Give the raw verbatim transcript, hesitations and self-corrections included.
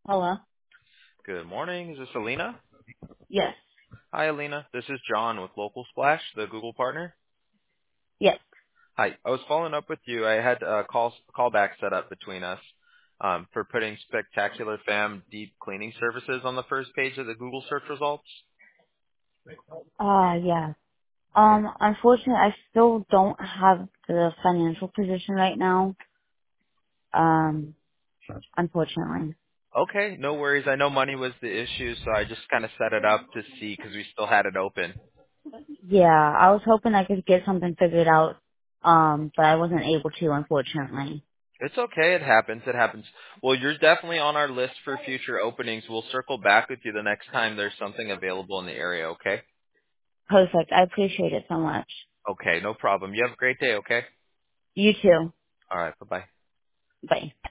Hello? Good morning. Is this Alina? Yes. Hi, Alina. This is John with Local Splash, the Google partner. Yes. Hi. I was following up with you. I had a call callback set up between us um, for putting Spectacular Fam deep cleaning services on the first page of the Google search results. Uh, yeah. Okay. Um, unfortunately, I still don't have the financial position right now. Um, unfortunately. Okay. No worries. I know money was the issue, so I just kind of set it up to see because we still had it open. Yeah, I was hoping I could get something figured out, um, but I wasn't able to, unfortunately. It's okay. It happens. It happens. Well, you're definitely on our list for future openings. We'll circle back with you the next time there's something available in the area, okay? Perfect. I appreciate it so much. Okay, no problem. You have a great day, okay? You too. All right, bye-bye. Bye.